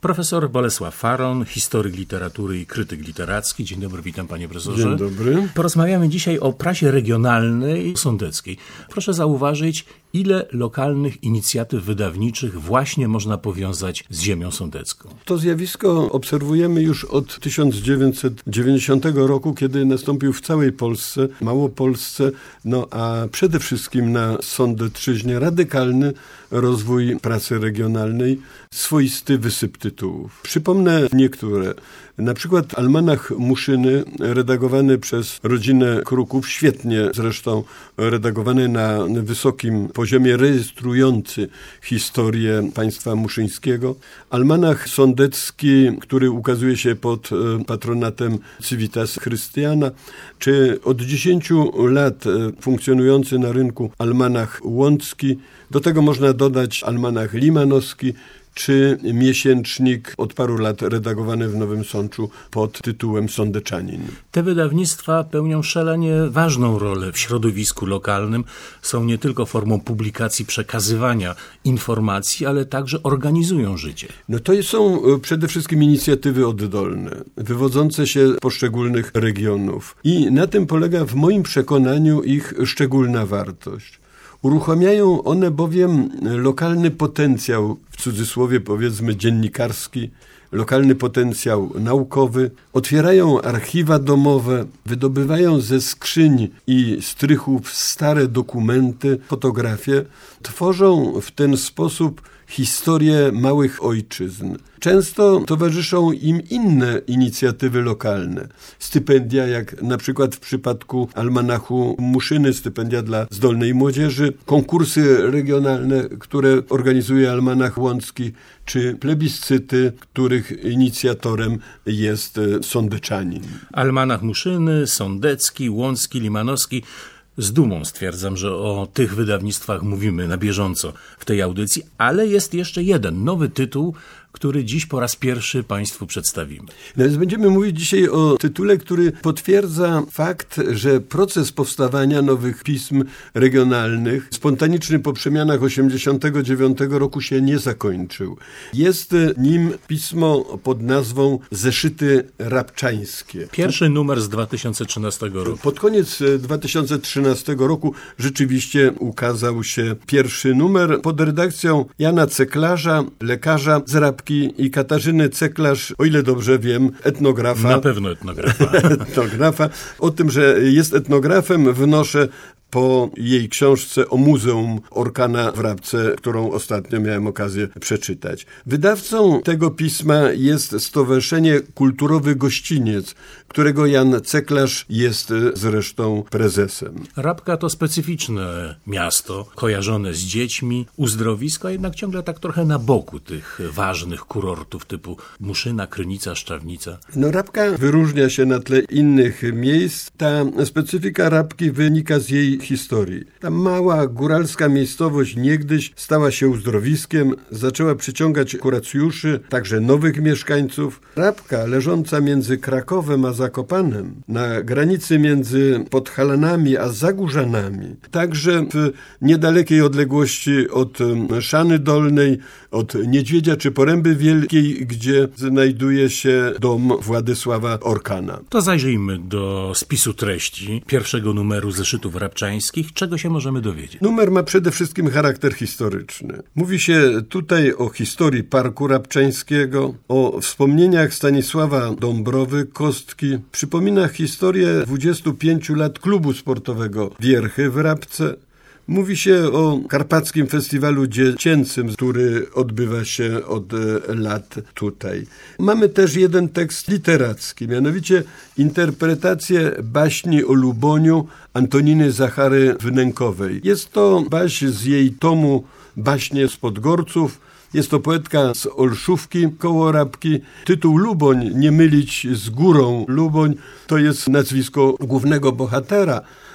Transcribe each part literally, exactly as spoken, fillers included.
Profesor Bolesław Faron, historyk literatury i krytyk literacki. Dzień dobry, witam panie profesorze. Dzień dobry. Porozmawiamy dzisiaj o prasie regionalnej sądeckiej. Proszę zauważyć, ile lokalnych inicjatyw wydawniczych właśnie można powiązać z ziemią sądecką. To zjawisko obserwujemy już od tysiąc dziewięćset dziewięćdziesiątego roku, kiedy nastąpił w całej Polsce, Małopolsce, no a przede wszystkim na Sądecczyźnie radykalny rozwój prasy regionalnej, swoisty wysyp tytułów. Przypomnę niektóre. Na przykład Almanach Muszyny, redagowany przez rodzinę Kruków, świetnie zresztą redagowany na wysokim poziomie, rejestrujący historię państwa muszyńskiego. Almanach Sądecki, który ukazuje się pod patronatem Civitas Chrystiana, czy od dziesięciu lat funkcjonujący na rynku Almanach Łącki. Do tego można dodać Almanach Limanowski, czy miesięcznik od paru lat redagowany w Nowym Sączu pod tytułem Sądeczanin. Te wydawnictwa pełnią szalenie ważną rolę w środowisku lokalnym. Są nie tylko formą publikacji, przekazywania informacji, ale także organizują życie. No to są przede wszystkim inicjatywy oddolne, wywodzące się z poszczególnych regionów. I na tym polega w moim przekonaniu ich szczególna wartość. Uruchamiają one bowiem lokalny potencjał, w cudzysłowie powiedzmy dziennikarski, lokalny potencjał naukowy, otwierają archiwa domowe, wydobywają ze skrzyń i strychów stare dokumenty, fotografie, tworzą w ten sposób historię małych ojczyzn. Często towarzyszą im inne inicjatywy lokalne. Stypendia, jak na przykład w przypadku Almanachu Muszyny, stypendia dla zdolnej młodzieży, konkursy regionalne, które organizuje Almanach Łącki, czy plebiscyty, których inicjatorem jest Sądeczanin. Almanach Muszyny, Sądecki, Łącki, Limanowski. Z dumą stwierdzam, że o tych wydawnictwach mówimy na bieżąco w tej audycji, ale jest jeszcze jeden nowy tytuł, który dziś po raz pierwszy państwu przedstawimy. No więc będziemy mówić dzisiaj o tytule, który potwierdza fakt, że proces powstawania nowych pism regionalnych, spontaniczny po przemianach osiemdziesiątego dziewiątego roku, się nie zakończył. Jest nim pismo pod nazwą Zeszyty Rabczańskie. Pierwszy numer z dwa tysiące trzynastego roku. Pod koniec dwa tysiące trzynastego roku rzeczywiście ukazał się pierwszy numer pod redakcją Jana Ceklarza, lekarza z Rabki, i Katarzyny Ceklarz, o ile dobrze wiem, etnografa. Na pewno etnografa. etnografa. O tym, że jest etnografem, wnoszę po jej książce o Muzeum Orkana w Rabce, którą ostatnio miałem okazję przeczytać. Wydawcą tego pisma jest Stowarzyszenie Kulturowy Gościniec, którego Jan Ceklarz jest zresztą prezesem. Rabka to specyficzne miasto, kojarzone z dziećmi, uzdrowisko, a jednak ciągle tak trochę na boku tych ważnych kurortów typu Muszyna, Krynica, Szczawnica. No Rabka wyróżnia się na tle innych miejsc. Ta specyfika Rabki wynika z jej historii. Ta mała góralska miejscowość niegdyś stała się uzdrowiskiem, zaczęła przyciągać kuracjuszy, także nowych mieszkańców. Rabka, leżąca między Krakowem a Zakopanem, na granicy między Podhalanami a Zagórzanami, także w niedalekiej odległości od Szany Dolnej, od Niedźwiedzia czy Poręby Wielkiej, gdzie znajduje się dom Władysława Orkana. To zajrzyjmy do spisu treści pierwszego numeru Zeszytów Rabczańskich. Czego się możemy dowiedzieć? Numer ma przede wszystkim charakter historyczny. Mówi się tutaj o historii Parku Rabczańskiego, o wspomnieniach Stanisława Dąbrowy Kostki. Przypomina historię dwudziestu pięciu lat klubu sportowego Wierchy w Rabce. Mówi się o Karpackim Festiwalu Dziecięcym, który odbywa się od lat tutaj. Mamy też jeden tekst literacki, mianowicie interpretację baśni o Luboniu Antoniny Zachary Wnękowej. Jest to baśń z jej tomu Baśnie z Podgorców. Jest to poetka z Olszówki koło Rabki. Tytuł Luboń, nie mylić z górą Luboń, to jest nazwisko głównego bohatera,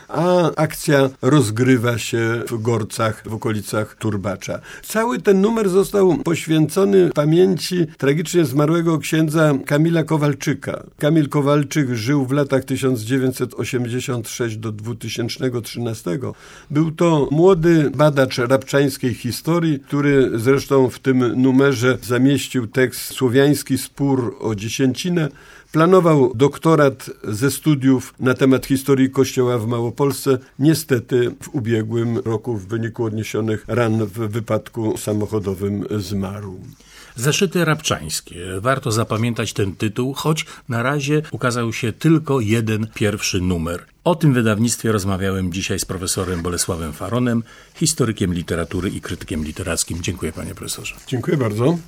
a akcja rozgrywa się w Gorcach, w okolicach Turbacza. Cały ten numer został poświęcony pamięci tragicznie zmarłego księdza Kamila Kowalczyka. Kamil Kowalczyk żył w latach tysiąc dziewięćset osiemdziesiąt sześć do dwa tysiące trzynastego. Był to młody badacz rabczańskiej historii, który zresztą w tym numerze zamieścił tekst Słowiański spór o dziesięcinę. Planował doktorat ze studiów na temat historii Kościoła w Małopolsce. Niestety w ubiegłym roku w wyniku odniesionych ran w wypadku samochodowym zmarł. Zaszyty rabczańskie. Warto zapamiętać ten tytuł, choć na razie ukazał się tylko jeden pierwszy numer. O tym wydawnictwie rozmawiałem dzisiaj z profesorem Bolesławem Faronem, historykiem literatury i krytykiem literackim. Dziękuję, panie profesorze. Dziękuję bardzo.